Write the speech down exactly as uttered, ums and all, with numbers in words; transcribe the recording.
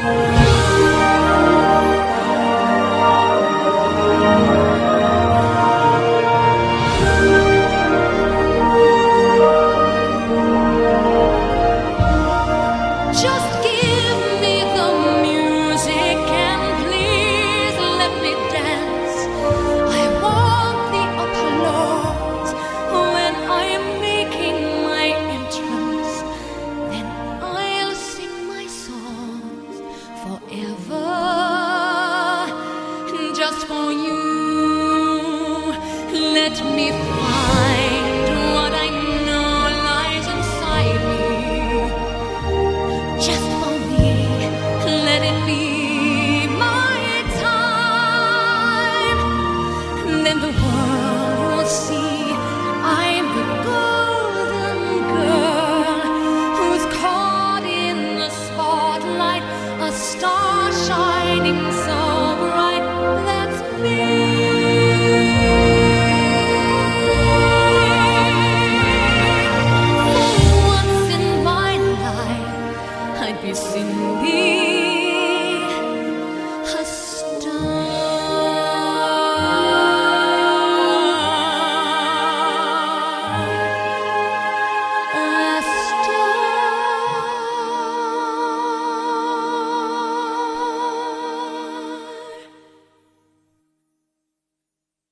Just for you, let me find what I know lies inside me. Just for me, let it be my time. Then the world will see I'm the golden girl who's caught in the spotlight, a star shining so bright. That's me.